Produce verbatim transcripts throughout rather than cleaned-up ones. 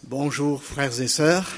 Bonjour frères et sœurs,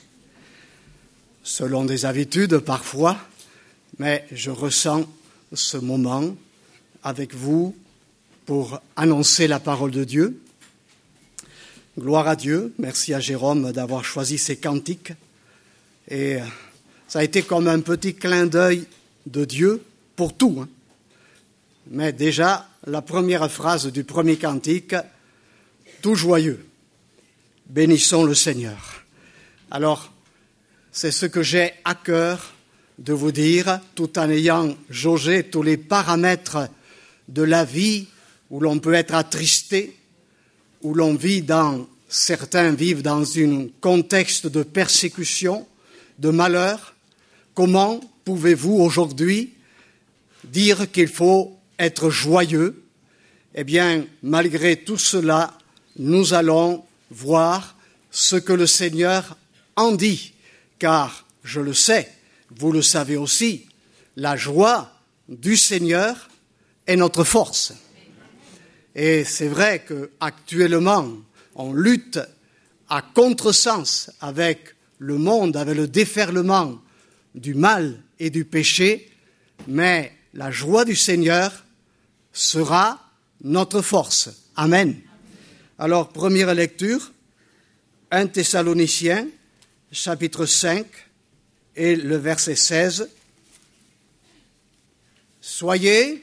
selon des habitudes parfois, mais je ressens ce moment avec vous pour annoncer la parole de Dieu. Gloire à Dieu, merci à Jérôme d'avoir choisi ces cantiques. Et ça a été comme un petit clin d'œil de Dieu pour tout. Hein. Mais déjà, la première phrase du premier cantique, tout joyeux. Bénissons le Seigneur. Alors, c'est ce que j'ai à cœur de vous dire, tout en ayant jaugé tous les paramètres de la vie où l'on peut être attristé, où l'on vit dans, certains vivent dans un contexte de persécution, de malheur. Comment pouvez-vous aujourd'hui dire qu'il faut être joyeux? Eh bien, malgré tout cela, nous allons voir ce que le Seigneur en dit, car je le sais, vous le savez aussi, la joie du Seigneur est notre force. Et c'est vrai qu'actuellement, on lutte à contresens avec le monde, avec le déferlement du mal et du péché, mais la joie du Seigneur sera notre force. Amen. Alors, première lecture, un Thessaloniciens, chapitre cinq, et le verset seize. Soyez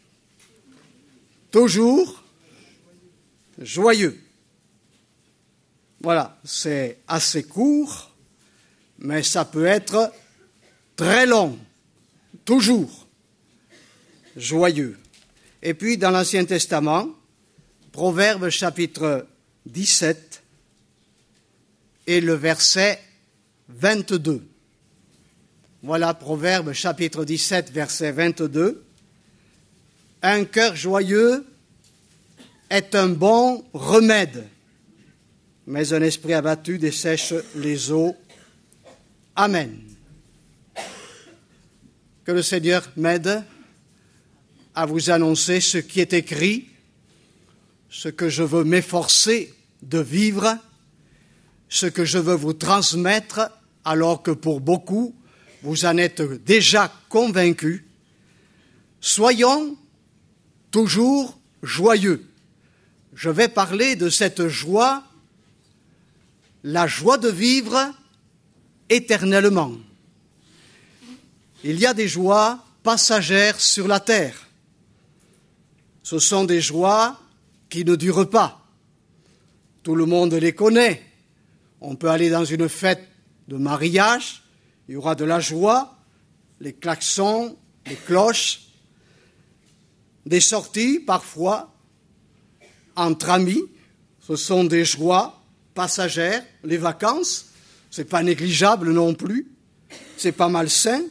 toujours joyeux. Voilà, c'est assez court, mais ça peut être très long, toujours joyeux. Et puis, dans l'Ancien Testament, Proverbes chapitre dix-sept et le verset vingt-deux. Voilà, Proverbes chapitre dix-sept, verset vingt-deux. Un cœur joyeux est un bon remède, mais un esprit abattu dessèche les eaux. Amen. Que le Seigneur m'aide à vous annoncer ce qui est écrit, ce que je veux m'efforcer de vivre, ce que je veux vous transmettre, alors que pour beaucoup, vous en êtes déjà convaincus. Soyons toujours joyeux. Je vais parler de cette joie, la joie de vivre éternellement. Il y a des joies passagères sur la terre. Ce sont des joies qui ne durent pas. Tout le monde les connaît. On peut aller dans une fête de mariage, il y aura de la joie, les klaxons, les cloches, des sorties parfois entre amis, ce sont des joies passagères, les vacances, c'est pas négligeable non plus, c'est pas malsain.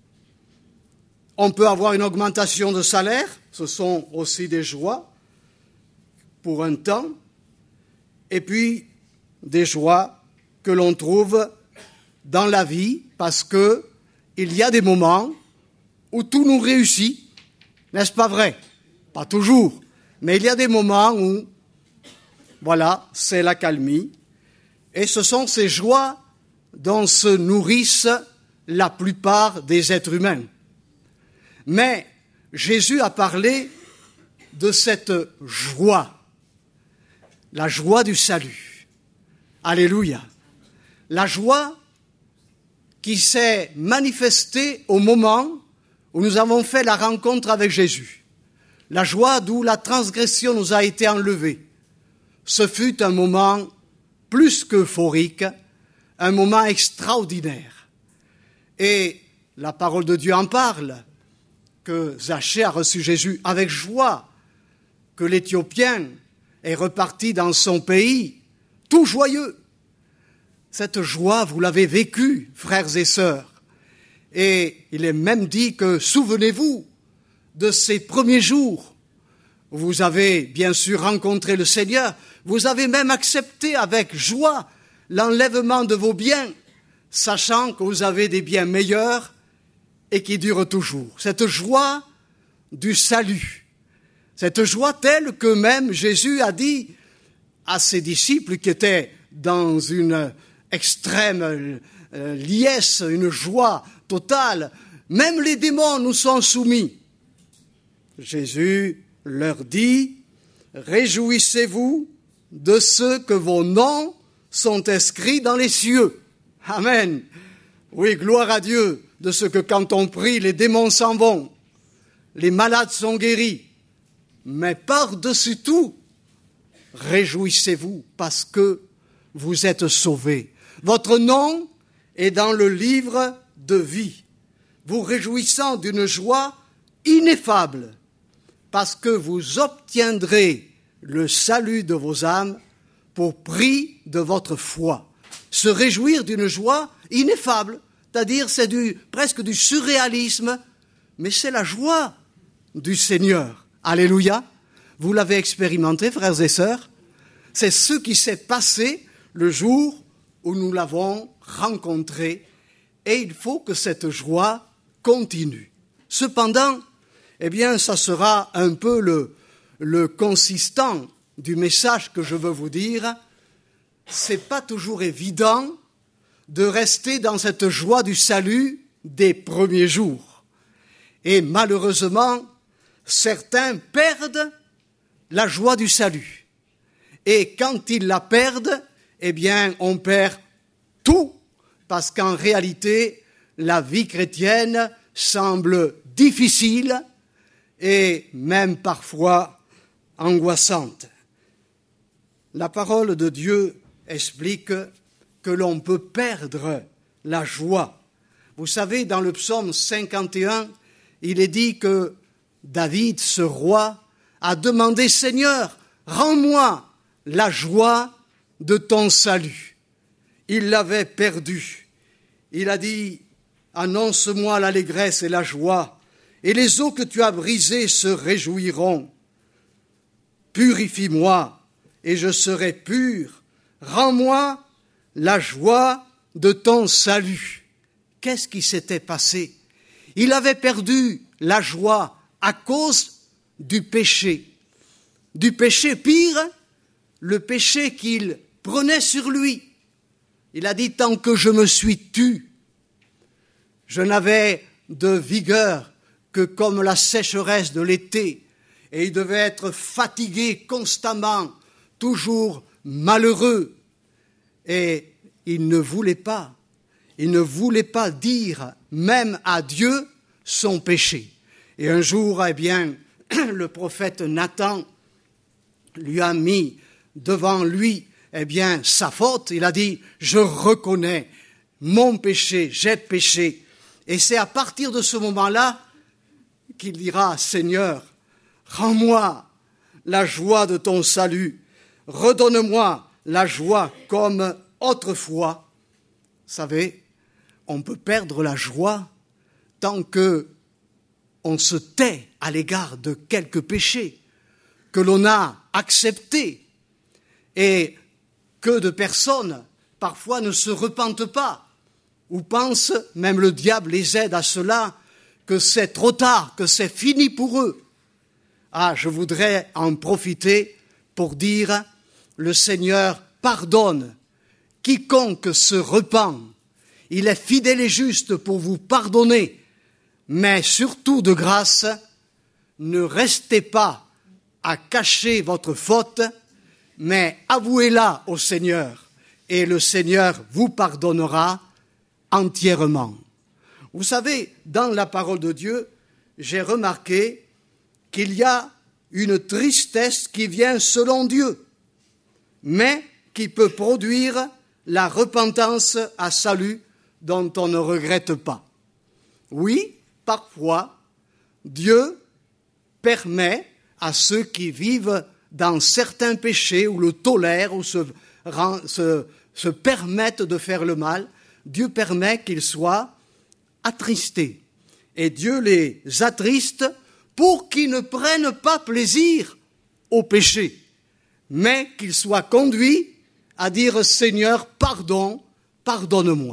On peut avoir une augmentation de salaire, ce sont aussi des joies pour un temps, et puis des joies que l'on trouve dans la vie, parce qu'il y a des moments où tout nous réussit, n'est-ce pas vrai? Pas toujours, mais il y a des moments où, voilà, c'est l'accalmie, et ce sont ces joies dont se nourrissent la plupart des êtres humains. Mais Jésus a parlé de cette joie, la joie du salut. Alléluia. La joie qui s'est manifestée au moment où nous avons fait la rencontre avec Jésus. La joie d'où la transgression nous a été enlevée. Ce fut un moment plus qu'euphorique, un moment extraordinaire. Et la parole de Dieu en parle, que Zachée a reçu Jésus avec joie, que l'Éthiopien est reparti dans son pays, tout joyeux. Cette joie, vous l'avez vécue, frères et sœurs. Et il est même dit que, souvenez-vous de ces premiers jours où vous avez bien sûr rencontré le Seigneur, vous avez même accepté avec joie l'enlèvement de vos biens, sachant que vous avez des biens meilleurs et qui durent toujours. Cette joie du salut, cette joie telle que même Jésus a dit à ses disciples qui étaient dans une extrême euh, liesse, une joie totale. Même les démons nous sont soumis. Jésus leur dit, « Réjouissez-vous de ce que vos noms sont inscrits dans les cieux. » Amen. Oui, gloire à Dieu de ce que quand on prie, les démons s'en vont, les malades sont guéris. Mais par-dessus tout, réjouissez-vous parce que vous êtes sauvés. Votre nom est dans le livre de vie, vous réjouissant d'une joie ineffable parce que vous obtiendrez le salut de vos âmes pour prix de votre foi. Se réjouir d'une joie ineffable, c'est-à-dire c'est du, presque du surréalisme, mais c'est la joie du Seigneur. Alléluia. Vous l'avez expérimenté, frères et sœurs. C'est ce qui s'est passé le jour où nous l'avons rencontré, et il faut que cette joie continue. Cependant, eh bien, ça sera un peu le, le consistant du message que je veux vous dire. C'est pas toujours évident de rester dans cette joie du salut des premiers jours. Et malheureusement, certains perdent la joie du salut. Et quand ils la perdent, eh bien, on perd tout, parce qu'en réalité, la vie chrétienne semble difficile et même parfois angoissante. La parole de Dieu explique que l'on peut perdre la joie. Vous savez, dans le psaume cinquante et un, il est dit que David, ce roi, a demandé « Seigneur, rends-moi la joie de ton salut ». Il l'avait perdue. Il a dit « Annonce-moi l'allégresse et la joie, et les eaux que tu as brisées se réjouiront. Purifie-moi, et je serai pur. Rends-moi la joie de ton salut. » Qu'est-ce qui s'était passé? Il avait perdu la joie à cause du péché. Du péché pire, le péché qu'il prenait sur lui. Il a dit, tant que je me suis tu, je n'avais de vigueur que comme la sécheresse de l'été, et il devait être fatigué constamment, toujours malheureux. Et il ne voulait pas, il ne voulait pas dire même à Dieu son péché. Et un jour, eh bien, le prophète Nathan lui a mis devant lui, eh bien, sa faute. Il a dit, je reconnais mon péché, j'ai péché. Et c'est à partir de ce moment-là qu'il dira, Seigneur, rends-moi la joie de ton salut, redonne-moi la joie comme autrefois. Vous savez, on peut perdre la joie tant que on se tait à l'égard de quelques péchés que l'on a acceptés et que de personnes parfois ne se repentent pas ou pensent, même le diable les aide à cela, que c'est trop tard, que c'est fini pour eux. Ah, je voudrais en profiter pour dire, le Seigneur pardonne quiconque se repent. Il est fidèle et juste pour vous pardonner, mais surtout de grâce, ne restez pas à cacher votre faute, mais avouez-la au Seigneur, et le Seigneur vous pardonnera entièrement. Vous savez, dans la parole de Dieu, j'ai remarqué qu'il y a une tristesse qui vient selon Dieu, mais qui peut produire la repentance à salut dont on ne regrette pas. Oui, parfois, Dieu permet à ceux qui vivent dans certains péchés ou le tolèrent ou se, se, se permettent de faire le mal, Dieu permet qu'ils soient attristés. Et Dieu les attriste pour qu'ils ne prennent pas plaisir au péché, mais qu'ils soient conduits à dire « Seigneur, pardon, pardonne-moi ».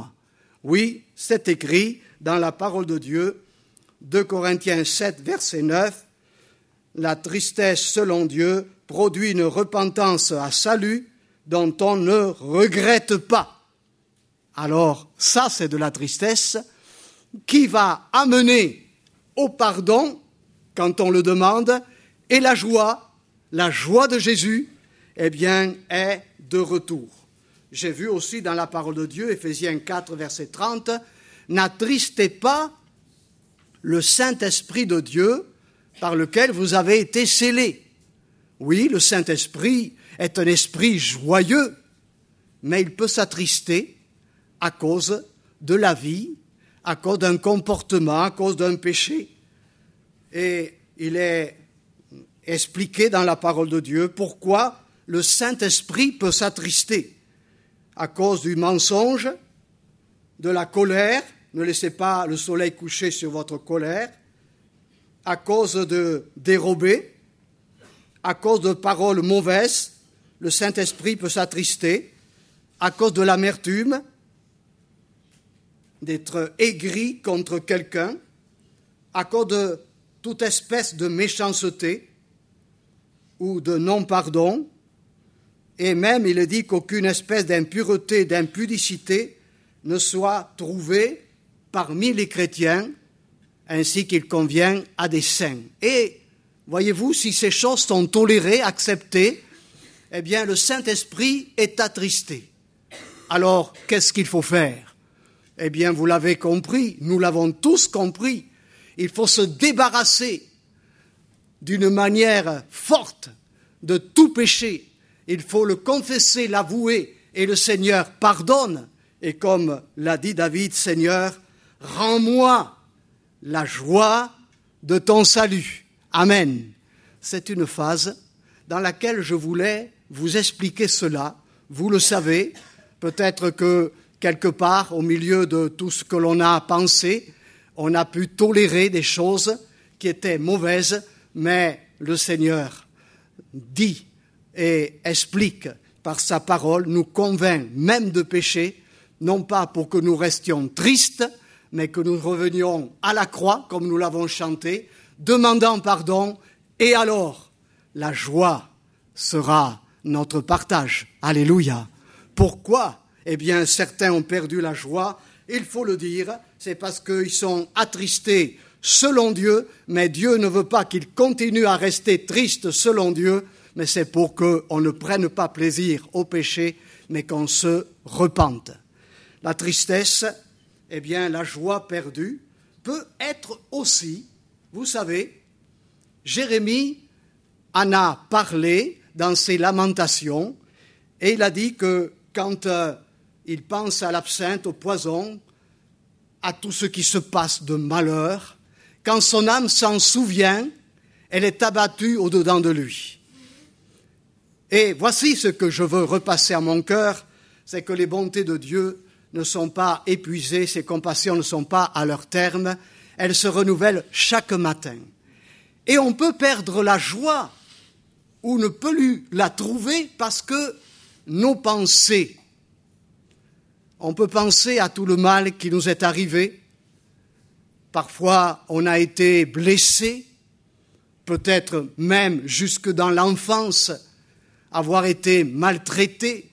Oui, c'est écrit dans la parole de Dieu, deux Corinthiens sept, verset neuf, « La tristesse selon Dieu produit une repentance à salut dont on ne regrette pas. Alors, ça, c'est de la tristesse qui va amener au pardon quand on le demande, et la joie, la joie de Jésus, eh bien, est de retour. J'ai vu aussi dans la parole de Dieu, Éphésiens quatre, verset trente, « N'attristez pas le Saint-Esprit de Dieu par lequel vous avez été scellés. » Oui, le Saint-Esprit est un esprit joyeux, mais il peut s'attrister à cause de la vie, à cause d'un comportement, à cause d'un péché. Et il est expliqué dans la parole de Dieu pourquoi le Saint-Esprit peut s'attrister. À cause du mensonge, de la colère, ne laissez pas le soleil coucher sur votre colère, à cause de dérobés, à cause de paroles mauvaises, le Saint-Esprit peut s'attrister, à cause de l'amertume, d'être aigri contre quelqu'un, à cause de toute espèce de méchanceté ou de non-pardon, et même il est dit qu'aucune espèce d'impureté, d'impudicité ne soit trouvée parmi les chrétiens, ainsi qu'il convient à des saints. Et voyez-vous, si ces choses sont tolérées, acceptées, eh bien le Saint-Esprit est attristé. Alors, qu'est-ce qu'il faut faire? Eh bien, vous l'avez compris, nous l'avons tous compris. Il faut se débarrasser d'une manière forte de tout péché. Il faut le confesser, l'avouer, et le Seigneur pardonne. Et comme l'a dit David, Seigneur, rends-moi la joie de ton salut. Amen. C'est une phase dans laquelle je voulais vous expliquer cela. Vous le savez, peut-être que quelque part, au milieu de tout ce que l'on a pensé, on a pu tolérer des choses qui étaient mauvaises, mais le Seigneur dit et explique par sa parole, nous convainc même de péché, non pas pour que nous restions tristes, mais que nous revenions à la croix, comme nous l'avons chanté, demandant pardon, et alors la joie sera notre partage. Alléluia. Pourquoi? Eh bien, certains ont perdu la joie, il faut le dire, c'est parce qu'ils sont attristés selon Dieu, mais Dieu ne veut pas qu'ils continuent à rester tristes selon Dieu, mais c'est pour qu'on ne prenne pas plaisir au péché, mais qu'on se repente. La tristesse, eh bien, la joie perdue, peut être aussi, vous savez, Jérémie en a parlé dans ses lamentations, et il a dit que quand euh, il pense à l'absinthe, au poison, à tout ce qui se passe de malheur, quand son âme s'en souvient, elle est abattue au-dedans de lui. Et voici ce que je veux repasser à mon cœur, c'est que les bontés de Dieu ne sont pas épuisées, ses compassions ne sont pas à leur terme, elles se renouvellent chaque matin. Et on peut perdre la joie ou ne plus la trouver parce que nos pensées, on peut penser à tout le mal qui nous est arrivé. Parfois, on a été blessé, peut-être même jusque dans l'enfance, avoir été maltraité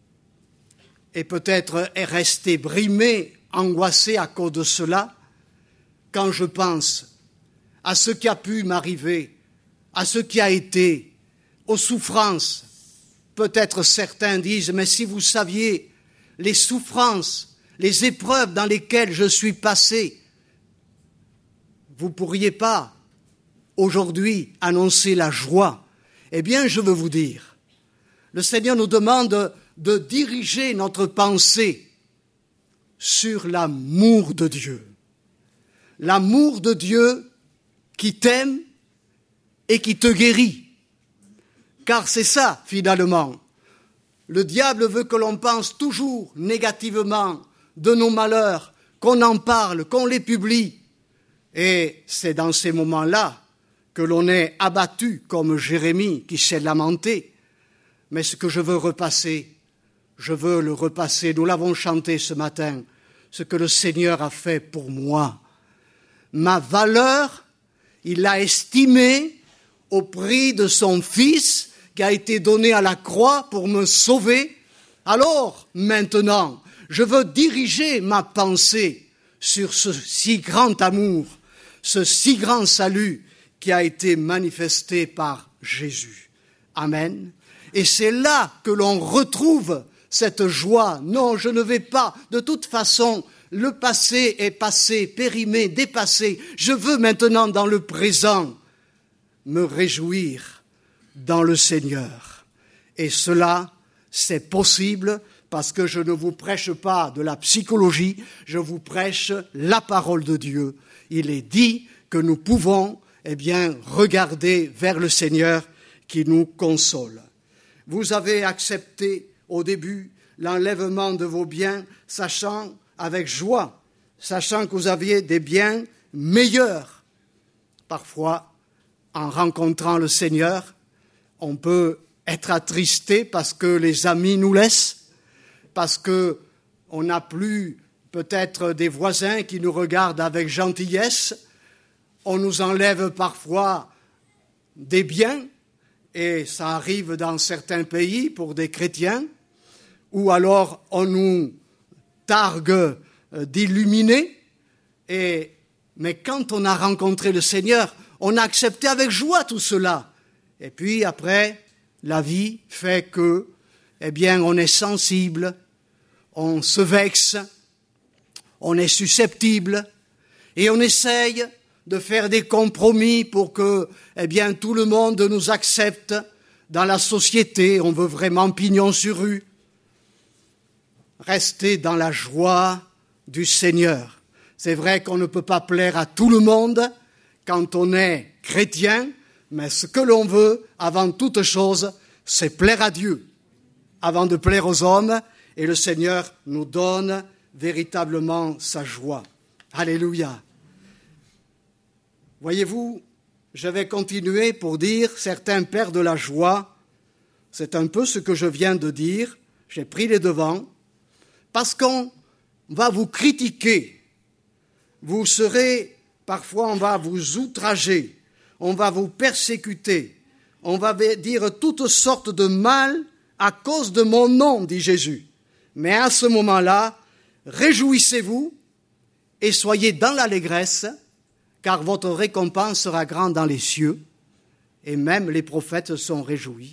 et peut-être est resté brimé, angoissé à cause de cela. Quand je pense à ce qui a pu m'arriver, à ce qui a été, aux souffrances, peut-être certains disent, mais si vous saviez les souffrances, les épreuves dans lesquelles je suis passé, vous ne pourriez pas aujourd'hui annoncer la joie. Eh bien, je veux vous dire, le Seigneur nous demande de diriger notre pensée sur l'amour de Dieu. L'amour de Dieu qui t'aime et qui te guérit. Car c'est ça, finalement. Le diable veut que l'on pense toujours négativement de nos malheurs, qu'on en parle, qu'on les publie. Et c'est dans ces moments-là que l'on est abattu, comme Jérémie qui s'est lamenté. Mais ce que je veux repasser, je veux le repasser, nous l'avons chanté ce matin, ce que le Seigneur a fait pour moi. Ma valeur, il l'a estimée au prix de son Fils qui a été donné à la croix pour me sauver, alors maintenant, je veux diriger ma pensée sur ce si grand amour, ce si grand salut qui a été manifesté par Jésus. Amen. Et c'est là que l'on retrouve cette joie. Non, je ne vais pas. De toute façon, le passé est passé, périmé, dépassé. Je veux maintenant, dans le présent, me réjouir dans le Seigneur. Et cela, c'est possible parce que je ne vous prêche pas de la psychologie, je vous prêche la parole de Dieu. Il est dit que nous pouvons, eh bien, regarder vers le Seigneur qui nous console. Vous avez accepté au début l'enlèvement de vos biens, sachant avec joie, sachant que vous aviez des biens meilleurs. Parfois, en rencontrant le Seigneur, on peut être attristé parce que les amis nous laissent, parce qu'on n'a plus peut-être des voisins qui nous regardent avec gentillesse. On nous enlève parfois des biens, et ça arrive dans certains pays pour des chrétiens, ou alors on nous targue d'illuminés. Et, mais quand on a rencontré le Seigneur, on a accepté avec joie tout cela. Et puis après, la vie fait que, eh bien, on est sensible, on se vexe, on est susceptible, et on essaye de faire des compromis pour que, eh bien, tout le monde nous accepte dans la société. On veut vraiment pignon sur rue. Rester dans la joie du Seigneur. C'est vrai qu'on ne peut pas plaire à tout le monde quand on est chrétien, mais ce que l'on veut, avant toute chose, c'est plaire à Dieu, avant de plaire aux hommes, et le Seigneur nous donne véritablement sa joie. Alléluia. Voyez-vous, je vais continuer pour dire, certains perdent la joie. C'est un peu ce que je viens de dire. J'ai pris les devants. Parce qu'on va vous critiquer. Vous serez, parfois on va vous outrager. On va vous persécuter. On va dire toutes sortes de mal à cause de mon nom, dit Jésus. Mais à ce moment-là, réjouissez-vous et soyez dans l'allégresse, car votre récompense sera grande dans les cieux, et même les prophètes sont réjouis.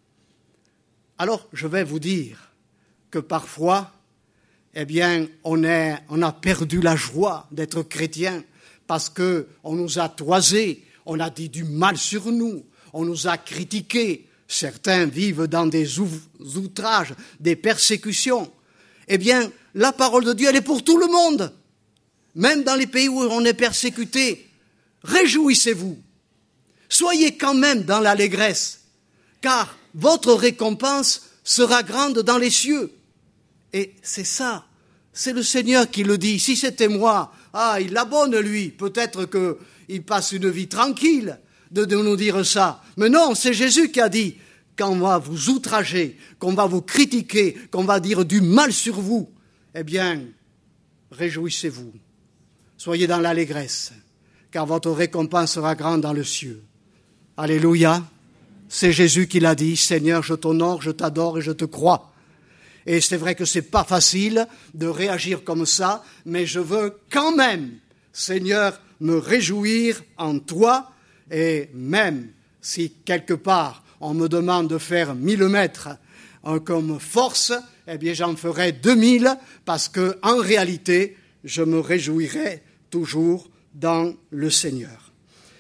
Alors, je vais vous dire que parfois, eh bien, on, est, on a perdu la joie d'être chrétien, parce qu'on nous a toisés, on a dit du mal sur nous, on nous a critiqués. Certains vivent dans des outrages, des persécutions. Eh bien, la parole de Dieu, elle est pour tout le monde. Même dans les pays où on est persécuté, réjouissez-vous. Soyez quand même dans l'allégresse, car votre récompense sera grande dans les cieux. Et c'est ça, c'est le Seigneur qui le dit. Si c'était moi, ah, il l'abonne lui, peut-être qu'il passe une vie tranquille de, de nous dire ça. Mais non, c'est Jésus qui a dit, qu'on va vous outrager, qu'on va vous critiquer, qu'on va dire du mal sur vous, eh bien, réjouissez-vous. Soyez dans l'allégresse, car votre récompense sera grande dans le ciel. Alléluia. C'est Jésus qui l'a dit, Seigneur, je t'honore, je t'adore et je te crois. Et c'est vrai que c'est pas facile de réagir comme ça, mais je veux quand même, Seigneur, me réjouir en toi, et même si quelque part on me demande de faire mille mètres comme force, eh bien j'en ferai deux mille, parce que en réalité, je me réjouirai toujours dans le Seigneur.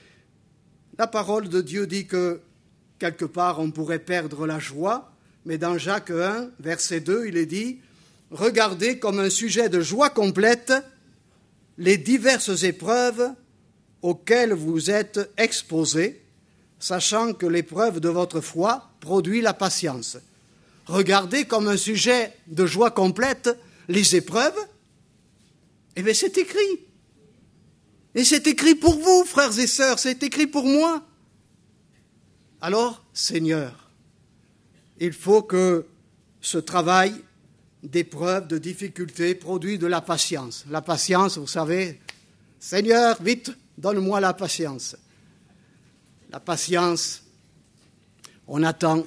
La parole de Dieu dit que quelque part on pourrait perdre la joie, mais dans Jacques un, verset deux, il est dit « Regardez comme un sujet de joie complète les diverses épreuves auxquelles vous êtes exposés, sachant que l'épreuve de votre foi produit la patience. » Regardez comme un sujet de joie complète les épreuves. Eh bien, c'est écrit. Et c'est écrit pour vous, frères et sœurs, c'est écrit pour moi. Alors, Seigneur, il faut que ce travail d'épreuve, de difficulté, produise de la patience. La patience, vous savez, Seigneur, vite, donne-moi la patience. La patience, On attend.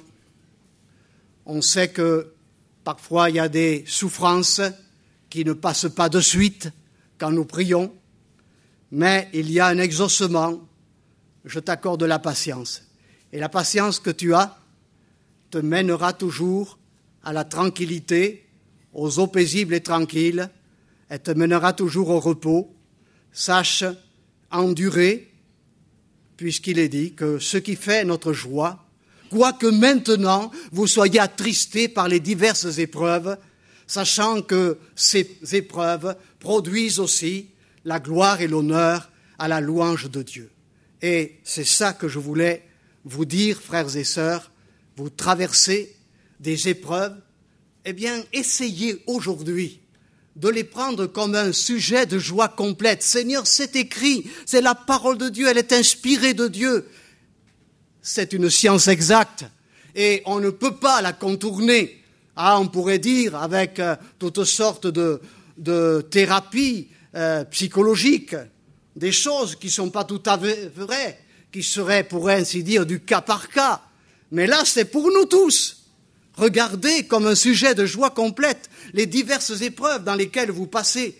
On sait que parfois il y a des souffrances qui ne passent pas de suite quand nous prions, mais il y a un exaucement. Je t'accorde la patience. Et la patience que tu as te mènera toujours à la tranquillité, aux eaux paisibles et tranquilles. Elle te mènera toujours au repos. Sache endurer, puisqu'il est dit que ce qui fait notre joie, quoique maintenant vous soyez attristés par les diverses épreuves, sachant que ces épreuves produisent aussi la gloire et l'honneur à la louange de Dieu. Et c'est ça que je voulais vous dire, frères et sœurs, vous traversez des épreuves, eh bien, essayez aujourd'hui de les prendre comme un sujet de joie complète. Seigneur, c'est écrit, c'est la parole de Dieu, elle est inspirée de Dieu. C'est une science exacte et on ne peut pas la contourner. Ah, on pourrait dire avec euh, toutes sortes de, de thérapies euh, psychologiques, des choses qui ne sont pas tout à fait vraies, qui seraient, pour ainsi dire, du cas par cas. Mais là, c'est pour nous tous. Regardez comme un sujet de joie complète les diverses épreuves dans lesquelles vous passez.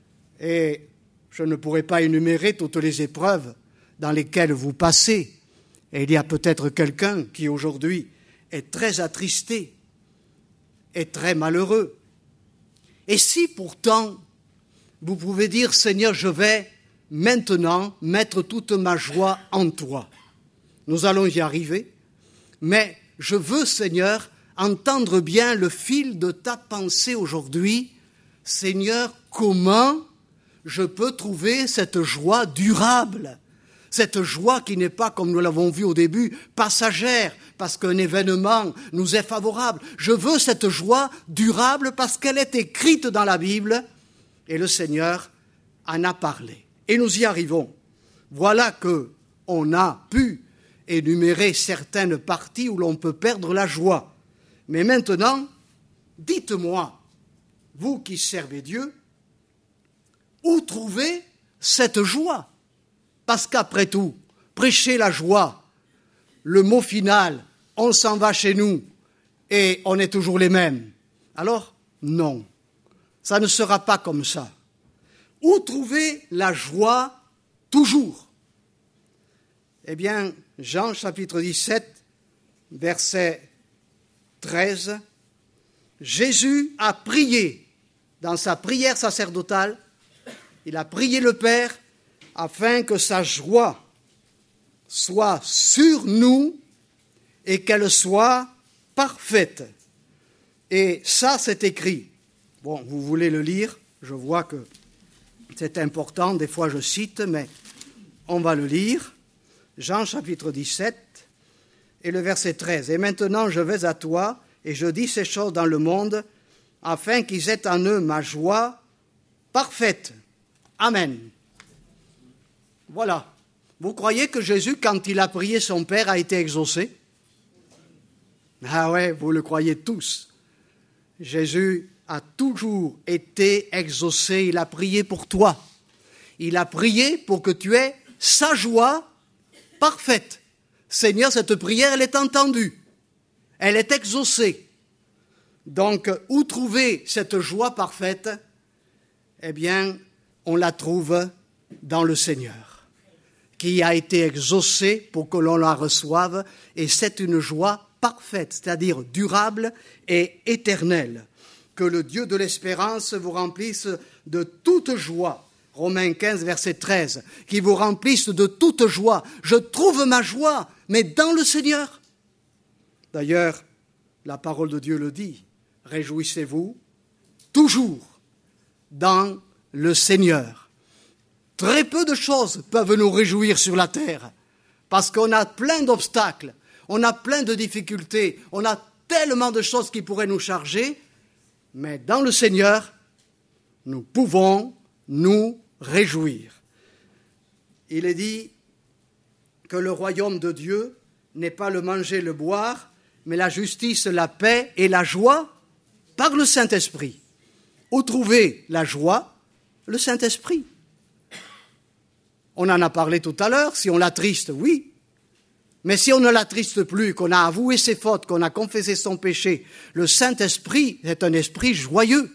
Et je ne pourrais pas énumérer toutes les épreuves dans lesquelles vous passez. Et il y a peut-être quelqu'un qui aujourd'hui est très attristé, est très malheureux. Et si pourtant vous pouvez dire, Seigneur, je vais maintenant mettre toute ma joie en toi. Nous allons y arriver, mais je veux, Seigneur, entendre bien le fil de ta pensée aujourd'hui. Seigneur, comment je peux trouver cette joie durable, cette joie qui n'est pas, comme nous l'avons vu au début, passagère, parce qu'un événement nous est favorable. Je veux cette joie durable parce qu'elle est écrite dans la Bible et le Seigneur en a parlé. Et nous y arrivons. Voilà qu'on a pu énumérer certaines parties où l'on peut perdre la joie. Mais maintenant, dites-moi, vous qui servez Dieu, où trouver cette joie? Parce qu'après tout, prêcher la joie, le mot final, on s'en va chez nous et on est toujours les mêmes. Alors, non, ça ne sera pas comme ça. Où trouver la joie toujours? Eh bien, Jean chapitre dix-sept, verset treize, Jésus a prié dans sa prière sacerdotale, il a prié le Père afin que sa joie soit sur nous et qu'elle soit parfaite. Et ça, c'est écrit. Bon, vous voulez le lire, je vois que c'est important, des fois je cite, mais on va le lire. Jean chapitre dix-sept et le verset treize. « Et maintenant je vais à toi, et je dis ces choses dans le monde, afin qu'ils aient en eux ma joie parfaite. » Amen. Voilà. Vous croyez que Jésus, quand il a prié son Père, a été exaucé? Ah ouais, vous le croyez tous. Jésus a toujours été exaucé. Il a prié pour toi. Il a prié pour que tu aies sa joie parfaite. Seigneur, cette prière, elle est entendue. Elle est exaucée. Donc, où trouver cette joie parfaite? Eh bien, on la trouve dans le Seigneur, qui a été exaucé pour que l'on la reçoive, et c'est une joie parfaite, c'est-à-dire durable et éternelle. Que le Dieu de l'espérance vous remplisse de toute joie. Romains quinze, verset treize, qui vous remplisse de toute joie. Je trouve ma joie, mais dans le Seigneur. D'ailleurs, la parole de Dieu le dit, réjouissez-vous toujours dans le Seigneur. Très peu de choses peuvent nous réjouir sur la terre, parce qu'on a plein d'obstacles, on a plein de difficultés, on a tellement de choses qui pourraient nous charger, mais dans le Seigneur, nous pouvons nous réjouir. Il est dit que le royaume de Dieu n'est pas le manger, le boire, mais la justice, la paix et la joie par le Saint-Esprit. Où trouver la joie? Le Saint-Esprit. On en a parlé tout à l'heure, si on l'attriste, oui. Mais si on ne l'attriste plus, qu'on a avoué ses fautes, qu'on a confessé son péché, le Saint-Esprit est un esprit joyeux.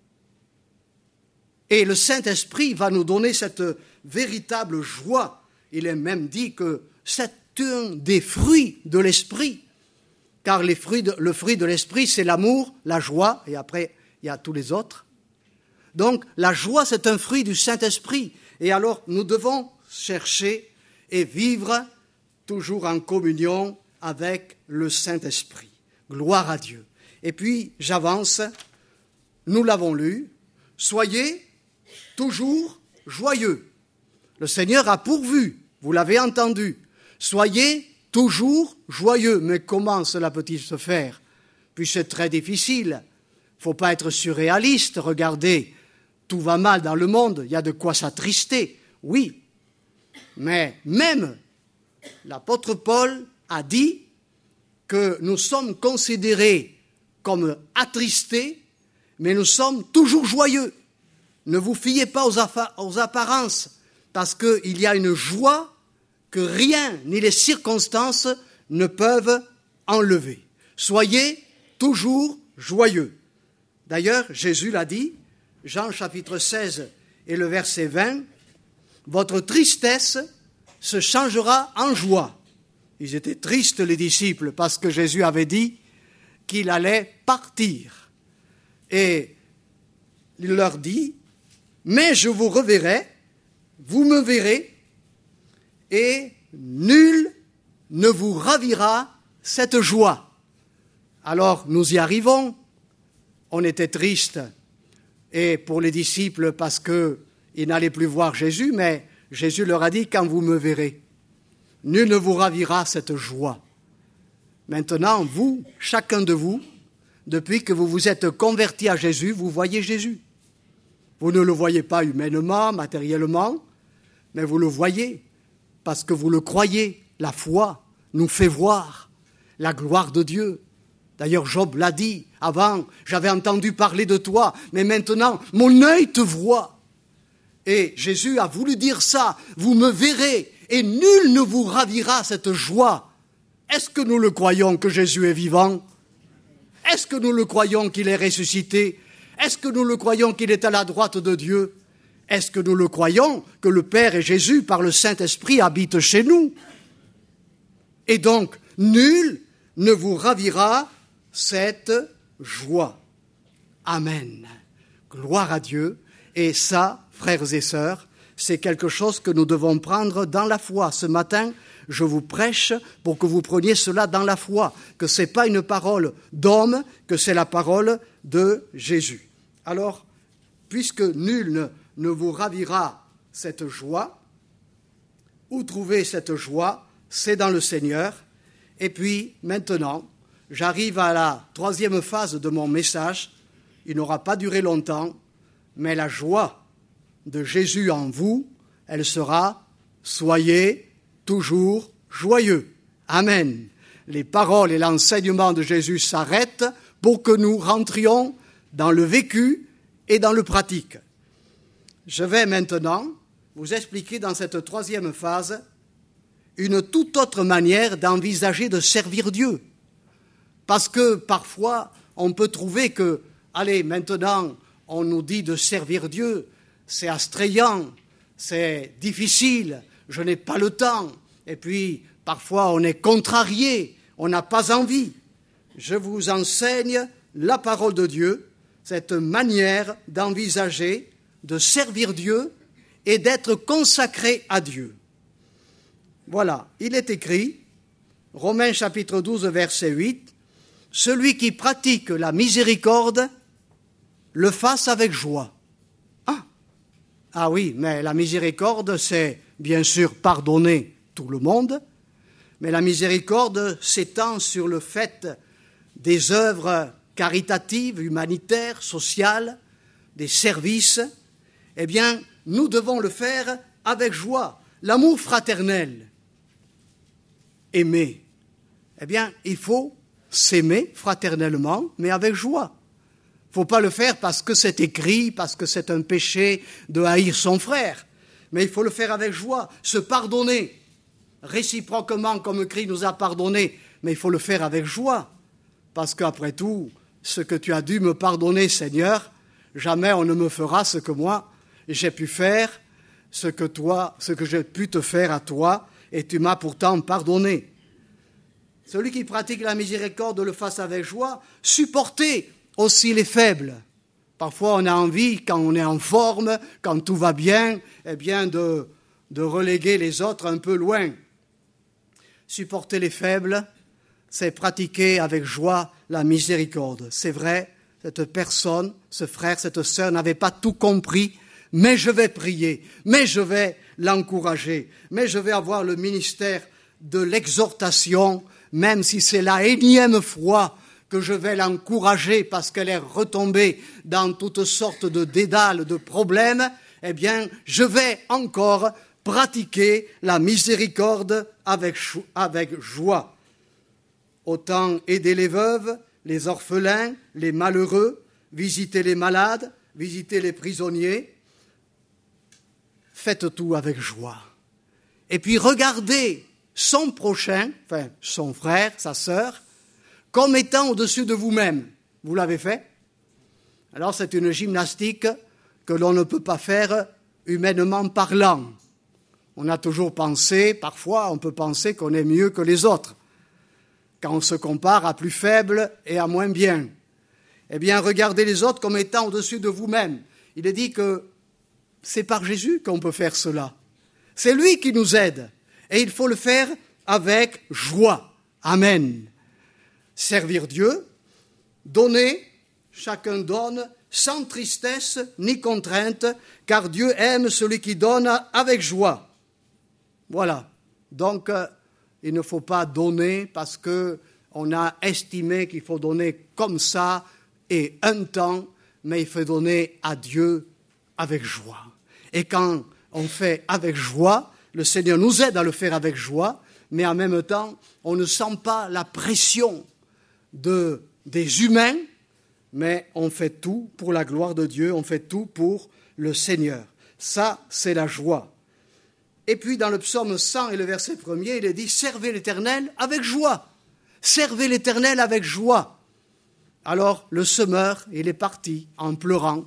Et le Saint-Esprit va nous donner cette véritable joie. Il est même dit que c'est un des fruits de l'Esprit. Car les fruits de, le fruit de l'Esprit, c'est l'amour, la joie, et après, il y a tous les autres. Donc, la joie, c'est un fruit du Saint-Esprit. Et alors, nous devons chercher et vivre toujours en communion avec le Saint-Esprit. Gloire à Dieu. Et puis, j'avance, nous l'avons lu, soyez toujours joyeux. Le Seigneur a pourvu, vous l'avez entendu, soyez toujours joyeux. Mais comment cela peut-il se faire? Puis c'est très difficile. Il ne faut pas être surréaliste. Regardez, tout va mal dans le monde, il y a de quoi s'attrister. Oui, mais même l'apôtre Paul a dit que nous sommes considérés comme attristés, mais nous sommes toujours joyeux. Ne vous fiez pas aux, affa- aux apparences, parce qu'il y a une joie que rien ni les circonstances ne peuvent enlever. Soyez toujours joyeux. D'ailleurs, Jésus l'a dit, Jean chapitre seize et le verset vingt, « Votre tristesse se changera en joie. » Ils étaient tristes, les disciples, parce que Jésus avait dit qu'il allait partir. Et il leur dit, « Mais je vous reverrai, vous me verrez, et nul ne vous ravira cette joie. » Alors, nous y arrivons. On était tristes, et pour les disciples, parce qu'ils n'allaient plus voir Jésus, mais Jésus leur a dit, « Quand vous me verrez, nul ne vous ravira cette joie. » Maintenant, vous, chacun de vous, depuis que vous vous êtes convertis à Jésus, vous voyez Jésus. Vous ne le voyez pas humainement, matériellement, mais vous le voyez parce que vous le croyez. La foi nous fait voir la gloire de Dieu. D'ailleurs, Job l'a dit avant, j'avais entendu parler de toi, mais maintenant, mon œil te voit. Et Jésus a voulu dire ça, vous me verrez, et nul ne vous ravira cette joie. Est-ce que nous le croyons que Jésus est vivant? Est-ce que nous le croyons qu'il est ressuscité? Est-ce que nous le croyons qu'il est à la droite de Dieu? Est-ce que nous le croyons que le Père et Jésus, par le Saint-Esprit, habitent chez nous? Et donc, nul ne vous ravira cette joie. Amen. Gloire à Dieu. Et ça, frères et sœurs, c'est quelque chose que nous devons prendre dans la foi. Ce matin, je vous prêche pour que vous preniez cela dans la foi, que ce n'est pas une parole d'homme, que c'est la parole de Jésus. Alors, puisque nul ne, ne vous ravira cette joie, où trouver cette joie? C'est dans le Seigneur. Et puis, maintenant, j'arrive à la troisième phase de mon message. Il n'aura pas duré longtemps, mais la joie de Jésus en vous, elle sera « Soyez toujours joyeux ». Amen. Les paroles et l'enseignement de Jésus s'arrêtent pour que nous rentrions dans le vécu et dans le pratique. Je vais maintenant vous expliquer dans cette troisième phase une toute autre manière d'envisager de servir Dieu. Parce que parfois, on peut trouver que, allez, maintenant, on nous dit de servir Dieu, c'est astrayant, c'est difficile, je n'ai pas le temps. Et puis, parfois, on est contrarié, on n'a pas envie. Je vous enseigne la parole de Dieu, cette manière d'envisager, de servir Dieu et d'être consacré à Dieu. Voilà, il est écrit, Romains chapitre douze, verset huit, « Celui qui pratique la miséricorde, le fasse avec joie. » Ah, ah oui, mais la miséricorde, c'est bien sûr pardonner tout le monde, mais la miséricorde s'étend sur le fait des œuvres caritatives, humanitaires, sociales, des services. Eh bien, nous devons le faire avec joie. L'amour fraternel, aimer, eh bien, il faut s'aimer fraternellement, mais avec joie. Il ne faut pas le faire parce que c'est écrit, parce que c'est un péché de haïr son frère, mais il faut le faire avec joie, se pardonner. réciproquement comme Christ nous a pardonné, mais il faut le faire avec joie, parce qu'après tout, ce que tu as dû me pardonner, Seigneur, jamais on ne me fera ce que moi j'ai pu faire, ce que toi, ce que j'ai pu te faire à toi, et tu m'as pourtant pardonné. Celui qui pratique la miséricorde le fasse avec joie, supportez aussi les faibles. Parfois, on a envie, quand on est en forme, quand tout va bien, eh bien de, de reléguer les autres un peu loin. Supporter les faibles, c'est pratiquer avec joie la miséricorde. C'est vrai, cette personne, ce frère, cette sœur n'avait pas tout compris, mais je vais prier, mais je vais l'encourager, mais je vais avoir le ministère de l'exhortation, même si c'est la énième fois que je vais l'encourager parce qu'elle est retombée dans toutes sortes de dédales, de problèmes, eh bien, je vais encore pratiquer la miséricorde avec, avec joie. Autant aider les veuves, les orphelins, les malheureux, visiter les malades, visiter les prisonniers. Faites tout avec joie. Et puis regardez son prochain, enfin son frère, sa sœur, comme étant au-dessus de vous-même. Vous l'avez fait? Alors c'est une gymnastique que l'on ne peut pas faire humainement parlant. On a toujours pensé, parfois on peut penser qu'on est mieux que les autres, quand on se compare à plus faible et à moins bien. Eh bien, regardez les autres comme étant au-dessus de vous-même. Il est dit que c'est par Jésus qu'on peut faire cela. C'est lui qui nous aide. Et il faut le faire avec joie. Amen. Servir Dieu, donner, chacun donne, sans tristesse ni contrainte, car Dieu aime celui qui donne avec joie. Voilà. Donc, euh, il ne faut pas donner parce qu'on a estimé qu'il faut donner comme ça et un temps, mais il faut donner à Dieu avec joie. Et quand on fait avec joie, le Seigneur nous aide à le faire avec joie, mais en même temps, on ne sent pas la pression de, des humains, mais on fait tout pour la gloire de Dieu, on fait tout pour le Seigneur. Ça, c'est la joie. Et puis, dans le psaume cent et le verset premier, il est dit « Servez l'Éternel avec joie ». Servez l'Éternel avec joie. Alors, le semeur, il est parti en pleurant.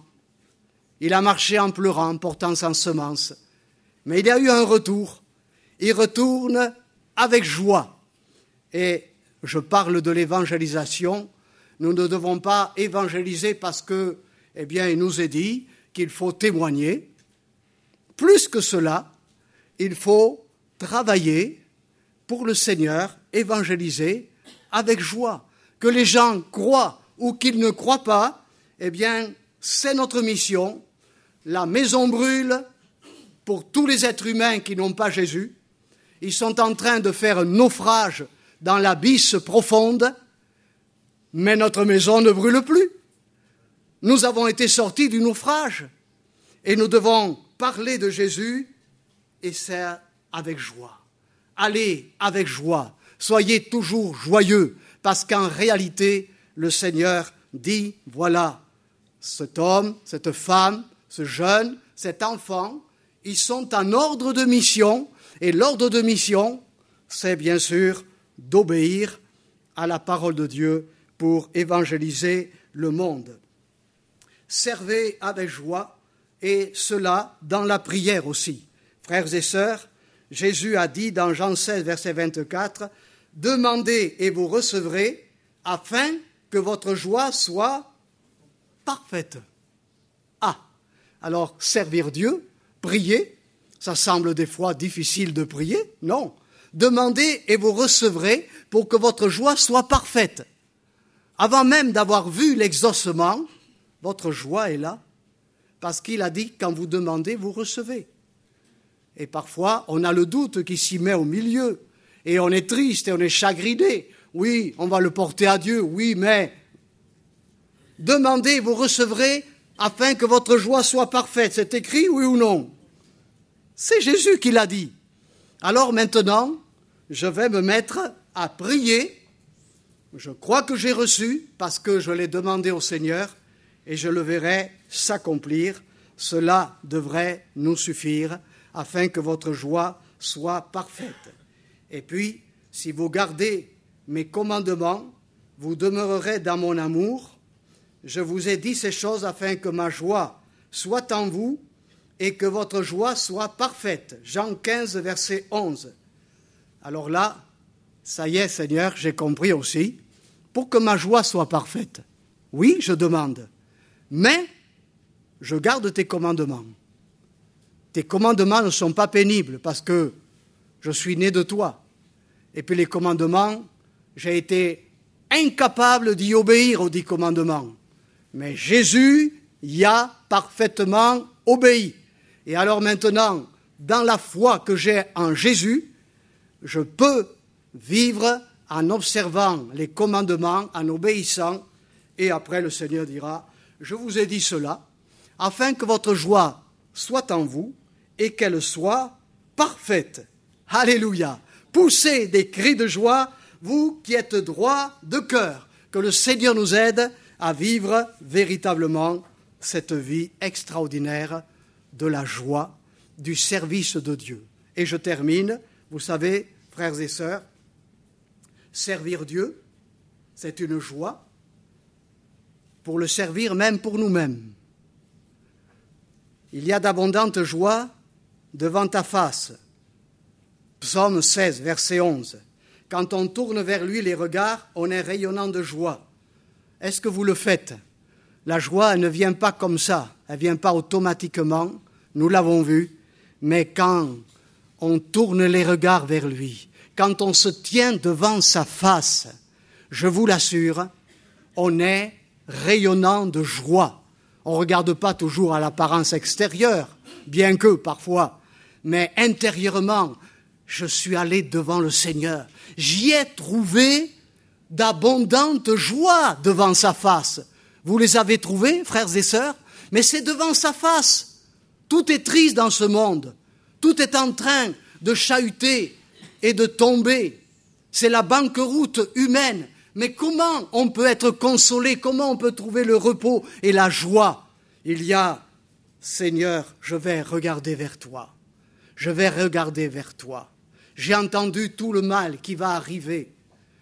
Il a marché en pleurant, portant sa semence. Mais il y a eu un retour. Il retourne avec joie. Et je parle de l'évangélisation. Nous ne devons pas évangéliser parce que, eh bien, il nous est dit qu'il faut témoigner. Plus que cela, il faut travailler pour le Seigneur, évangéliser avec joie. Que les gens croient ou qu'ils ne croient pas, eh bien, c'est notre mission. La maison brûle pour tous les êtres humains qui n'ont pas Jésus. Ils sont en train de faire un naufrage dans l'abysse profonde, mais notre maison ne brûle plus. Nous avons été sortis du naufrage et nous devons parler de Jésus et c'est avec joie. Allez avec joie. Soyez toujours joyeux parce qu'en réalité, le Seigneur dit, voilà, cet homme, cette femme, ce jeune, cet enfant, ils sont en ordre de mission et l'ordre de mission, c'est bien sûr d'obéir à la parole de Dieu pour évangéliser le monde. Servez avec joie et cela dans la prière aussi. Frères et sœurs, Jésus a dit dans Jean seize, verset vingt-quatre, « Demandez et vous recevrez afin que votre joie soit parfaite. » Ah, alors servir Dieu, prier, ça semble des fois difficile de prier, non. Demandez et vous recevrez pour que votre joie soit parfaite. Avant même d'avoir vu l'exaucement, votre joie est là, parce qu'il a dit, quand vous demandez, vous recevez. Et parfois, on a le doute qui s'y met au milieu, et on est triste et on est chagriné. Oui, on va le porter à Dieu, oui, mais demandez, vous recevrez, afin que votre joie soit parfaite. C'est écrit, oui ou non? C'est Jésus qui l'a dit. Alors maintenant, je vais me mettre à prier. Je crois que j'ai reçu, parce que je l'ai demandé au Seigneur, et je le verrai s'accomplir. Cela devrait nous suffire, afin que votre joie soit parfaite. Et puis, si vous gardez mes commandements, vous demeurerez dans mon amour. Je vous ai dit ces choses afin que ma joie soit en vous et que votre joie soit parfaite. Jean quinze, verset onze. Alors là, ça y est, Seigneur, j'ai compris aussi. Pour que ma joie soit parfaite, oui, je demande, mais je garde tes commandements. Tes commandements ne sont pas pénibles parce que je suis né de toi. Et puis les commandements, j'ai été incapable d'y obéir aux dix commandements. Mais Jésus y a parfaitement obéi. Et alors maintenant, dans la foi que j'ai en Jésus, je peux vivre en observant les commandements, en obéissant. Et après, le Seigneur dira, je vous ai dit cela, afin que votre joie soit en vous et qu'elle soit parfaite. Alléluia. Poussez des cris de joie, vous qui êtes droits de cœur. Que le Seigneur nous aide à vivre véritablement cette vie extraordinaire de la joie, du service de Dieu. Et je termine, vous savez, frères et sœurs, servir Dieu, c'est une joie, pour le servir même pour nous-mêmes. Il y a d'abondantes joies devant ta face. Psaume seize, verset onze. Quand on tourne vers lui les regards, on est rayonnant de joie. Est-ce que vous le faites? La joie, elle ne vient pas comme ça, elle ne vient pas automatiquement, nous l'avons vu, mais quand on tourne les regards vers lui, quand on se tient devant sa face, je vous l'assure, on est rayonnant de joie. On ne regarde pas toujours à l'apparence extérieure, bien que parfois, mais intérieurement, je suis allé devant le Seigneur. J'y ai trouvé d'abondantes joies devant sa face. Vous les avez trouvées, frères et sœurs? Mais c'est devant sa face. Tout est triste dans ce monde. Tout est en train de chahuter et de tomber. C'est la banqueroute humaine. Mais comment on peut être consolé? Comment on peut trouver le repos et la joie? Il y a, Seigneur, je vais regarder vers toi. Je vais regarder vers toi. J'ai entendu tout le mal qui va arriver.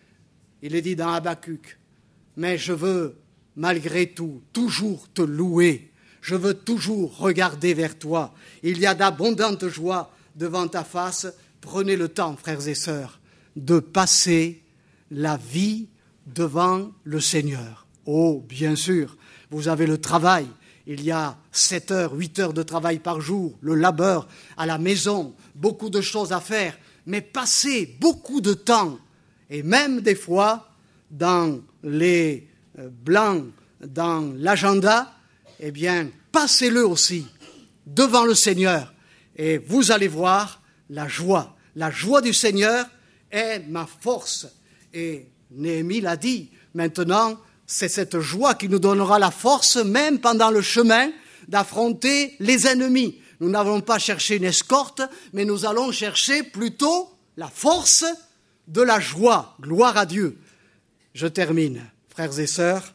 Il est dit dans Habakkuk, mais je veux, malgré tout, toujours te louer. Je veux toujours regarder vers toi. Il y a d'abondantes joies devant ta face. Prenez le temps, frères et sœurs, de passer la vie devant le Seigneur. Oh, bien sûr, vous avez le travail. Il y a sept heures, huit heures de travail par jour, le labeur à la maison, beaucoup de choses à faire. Mais passez beaucoup de temps, et même des fois, dans les blancs, dans l'agenda, eh bien, passez-le aussi devant le Seigneur, et vous allez voir la joie. La joie du Seigneur est ma force. Et Néhémie l'a dit, maintenant, c'est cette joie qui nous donnera la force, même pendant le chemin, d'affronter les ennemis. Nous n'allons pas chercher une escorte, mais nous allons chercher plutôt la force de la joie. Gloire à Dieu. Je termine, frères et sœurs.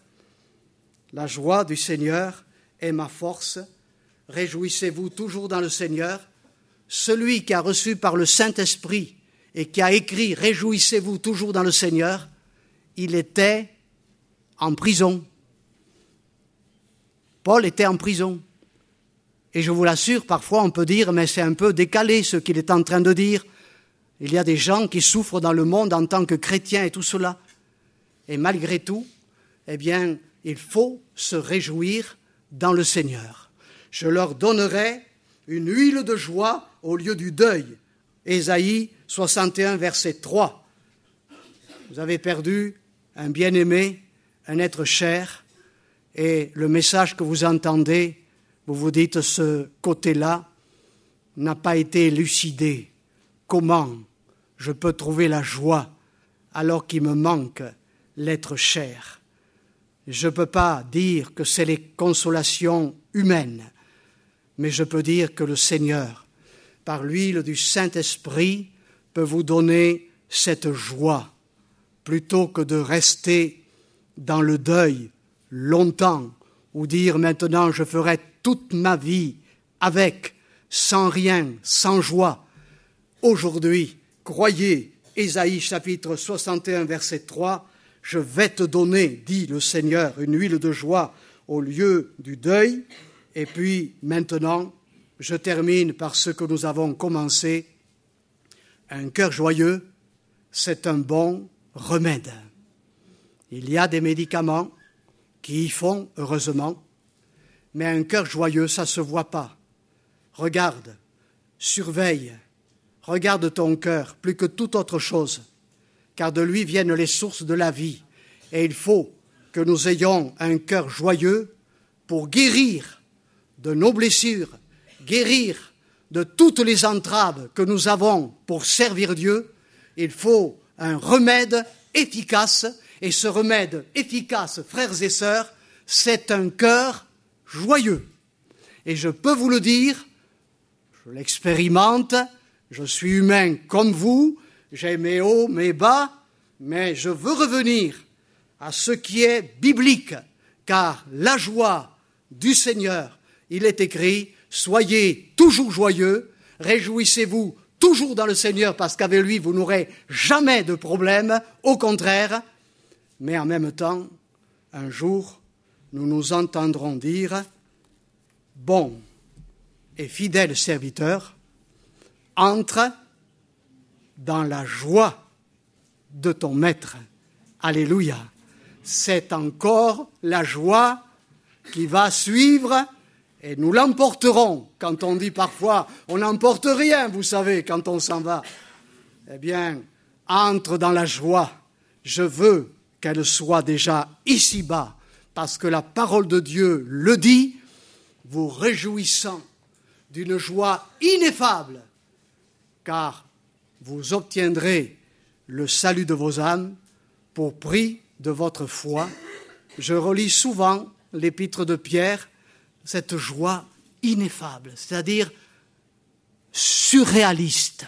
La joie du Seigneur est ma force. Réjouissez-vous toujours dans le Seigneur. Celui qui a reçu par le Saint-Esprit et qui a écrit « Réjouissez-vous toujours dans le Seigneur », il était en prison. Paul était en prison. Et je vous l'assure, parfois on peut dire, mais c'est un peu décalé ce qu'il est en train de dire. Il y a des gens qui souffrent dans le monde en tant que chrétiens et tout cela. Et malgré tout, eh bien, il faut se réjouir dans le Seigneur. Je leur donnerai une huile de joie au lieu du deuil. Ésaïe soixante et un, verset trois. Vous avez perdu un bien-aimé, un être cher, et le message que vous entendez, vous vous dites, ce côté-là n'a pas été élucidé. Comment je peux trouver la joie alors qu'il me manque l'être cher? Je ne peux pas dire que c'est les consolations humaines, mais je peux dire que le Seigneur, par l'huile du Saint-Esprit, peut vous donner cette joie, plutôt que de rester dans le deuil longtemps, ou dire maintenant je ferai toute ma vie avec, sans rien, sans joie. Aujourd'hui, croyez Ésaïe chapitre soixante et un, verset trois, « Je vais te donner, dit le Seigneur, une huile de joie au lieu du deuil. » Et puis maintenant, je termine par ce que nous avons commencé. Un cœur joyeux, c'est un bon remède. Il y a des médicaments qui y font, heureusement, mais un cœur joyeux, ça ne se voit pas. Regarde, surveille, regarde ton cœur plus que toute autre chose, car de lui viennent les sources de la vie. Et il faut que nous ayons un cœur joyeux pour guérir de nos blessures, guérir de toutes les entraves que nous avons pour servir Dieu. Il faut un remède efficace, et ce remède efficace, frères et sœurs, c'est un cœur joyeux. Et je peux vous le dire, je l'expérimente, je suis humain comme vous, j'ai mes hauts, mes bas, mais je veux revenir à ce qui est biblique, car la joie du Seigneur, il est écrit, soyez toujours joyeux, réjouissez-vous toujours dans le Seigneur, parce qu'avec lui, vous n'aurez jamais de problème, au contraire. Mais en même temps, un jour, nous nous entendrons dire, bon et fidèle serviteur, entre dans la joie de ton maître. Alléluia. C'est encore la joie qui va suivre et nous l'emporterons. Quand on dit parfois, on n'emporte rien, vous savez, quand on s'en va. Eh bien, entre dans la joie. Je veux qu'elle soit déjà ici-bas, parce que la parole de Dieu le dit, vous réjouissant d'une joie ineffable, car vous obtiendrez le salut de vos âmes pour prix de votre foi. Je relis souvent l'épître de Pierre, cette joie ineffable, c'est-à-dire surréaliste,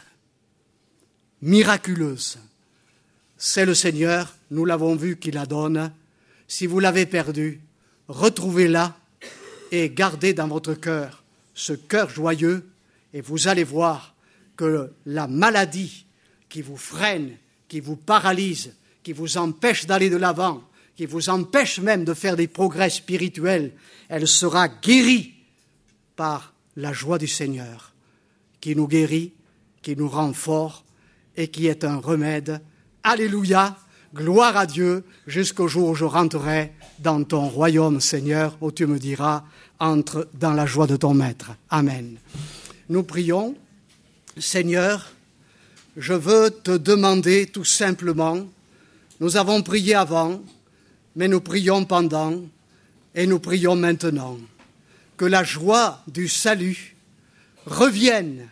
miraculeuse. C'est le Seigneur, nous l'avons vu, qui la donne. Si vous l'avez perdue, retrouvez-la et gardez dans votre cœur ce cœur joyeux, et vous allez voir que la maladie qui vous freine, qui vous paralyse, qui vous empêche d'aller de l'avant, qui vous empêche même de faire des progrès spirituels, elle sera guérie par la joie du Seigneur, qui nous guérit, qui nous rend forts et qui est un remède. Alléluia, gloire à Dieu, jusqu'au jour où je rentrerai dans ton royaume, Seigneur, où tu me diras, entre dans la joie de ton Maître. Amen. Nous prions. Seigneur, je veux te demander tout simplement, nous avons prié avant, mais nous prions pendant et nous prions maintenant, que la joie du salut revienne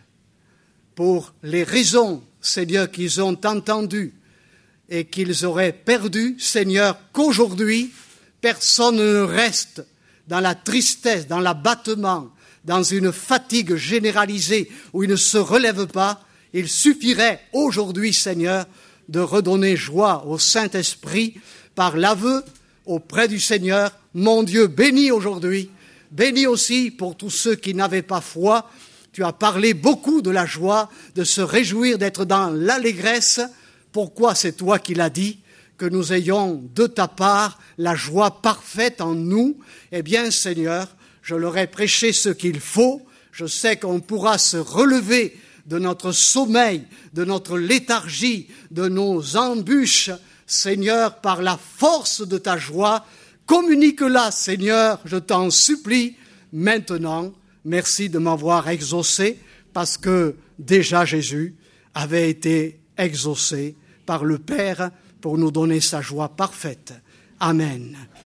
pour les raisons, Seigneur, qu'ils ont entendues et qu'ils auraient perdues, Seigneur, qu'aujourd'hui, personne ne reste dans la tristesse, dans l'abattement, dans une fatigue généralisée où il ne se relève pas. Il suffirait aujourd'hui, Seigneur, de redonner joie au Saint-Esprit par l'aveu auprès du Seigneur. Mon Dieu, bénis aujourd'hui, bénis aussi pour tous ceux qui n'avaient pas foi. Tu as parlé beaucoup de la joie, de se réjouir, d'être dans l'allégresse. Pourquoi c'est toi qui l'as dit? Que nous ayons de ta part la joie parfaite en nous. Eh bien, Seigneur, je leur ai prêché ce qu'il faut. Je sais qu'on pourra se relever de notre sommeil, de notre léthargie, de nos embûches, Seigneur, par la force de ta joie. Communique-la, Seigneur, je t'en supplie. Maintenant, merci de m'avoir exaucé, parce que déjà Jésus avait été exaucé par le Père pour nous donner sa joie parfaite. Amen.